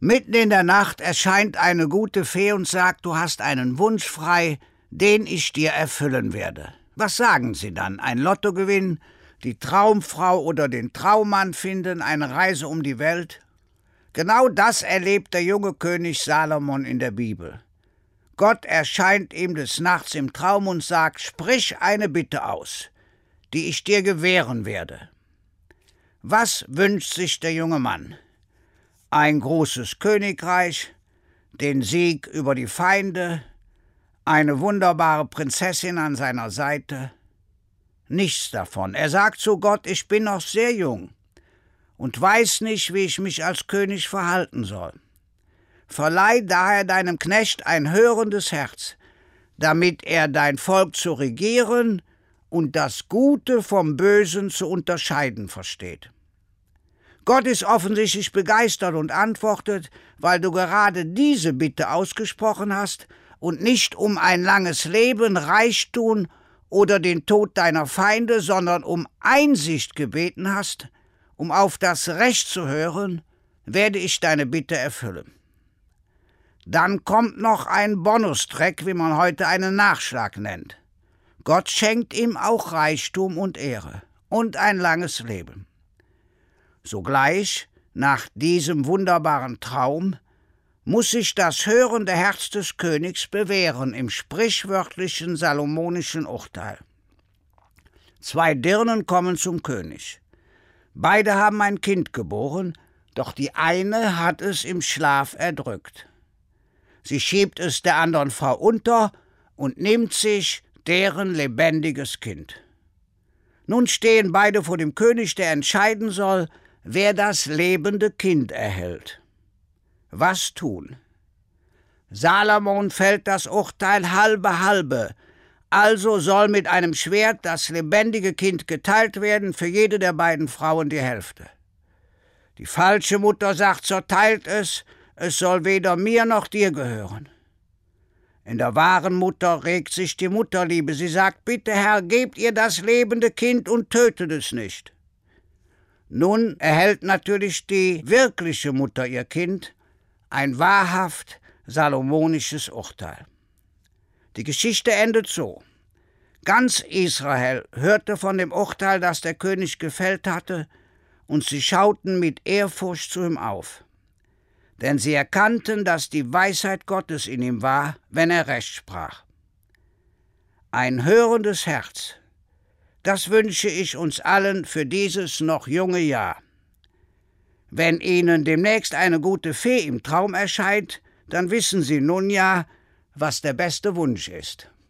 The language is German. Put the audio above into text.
Mitten in der Nacht erscheint eine gute Fee und sagt, du hast einen Wunsch frei, den ich dir erfüllen werde. Was sagen Sie dann? Ein Lottogewinn, die Traumfrau oder den Traummann finden, eine Reise um die Welt? Genau das erlebt der junge König Salomon in der Bibel. Gott erscheint ihm des Nachts im Traum und sagt, sprich eine Bitte aus, die ich dir gewähren werde. Was wünscht sich der junge Mann? Ein großes Königreich, den Sieg über die Feinde, eine wunderbare Prinzessin an seiner Seite? Nichts davon. Er sagt zu Gott, ich bin noch sehr jung und weiß nicht, wie ich mich als König verhalten soll. Verleih daher deinem Knecht ein hörendes Herz, damit er dein Volk zu regieren und das Gute vom Bösen zu unterscheiden versteht. Gott ist offensichtlich begeistert und antwortet, weil du gerade diese Bitte ausgesprochen hast und nicht um ein langes Leben, Reichtum oder den Tod deiner Feinde, sondern um Einsicht gebeten hast, um auf das Recht zu hören, werde ich deine Bitte erfüllen. Dann kommt noch ein Bonustrack, wie man heute einen Nachschlag nennt. Gott schenkt ihm auch Reichtum und Ehre und ein langes Leben. Sogleich, nach diesem wunderbaren Traum, muss sich das hörende Herz des Königs bewähren im sprichwörtlichen salomonischen Urteil. 2 Dirnen kommen zum König. Beide haben ein Kind geboren, doch die eine hat es im Schlaf erdrückt. Sie schiebt es der anderen Frau unter und nimmt sich deren lebendiges Kind. Nun stehen beide vor dem König, der entscheiden soll, wer das lebende Kind erhält. Was tun? Salomon fällt das Urteil halbe, also soll mit einem Schwert das lebendige Kind geteilt werden, für jede der beiden Frauen die Hälfte. Die falsche Mutter sagt, zerteilt es soll weder mir noch dir gehören. In der wahren Mutter regt sich die Mutterliebe. Sie sagt, bitte Herr, gebt ihr das lebende Kind und tötet es nicht. Nun erhält natürlich die wirkliche Mutter ihr Kind, ein wahrhaft salomonisches Urteil. Die Geschichte endet so. Ganz Israel hörte von dem Urteil, das der König gefällt hatte, und sie schauten mit Ehrfurcht zu ihm auf. Denn sie erkannten, dass die Weisheit Gottes in ihm war, wenn er Recht sprach. Ein hörendes Herz, das wünsche ich uns allen für dieses noch junge Jahr. Wenn Ihnen demnächst eine gute Fee im Traum erscheint, dann wissen Sie nun ja, was der beste Wunsch ist.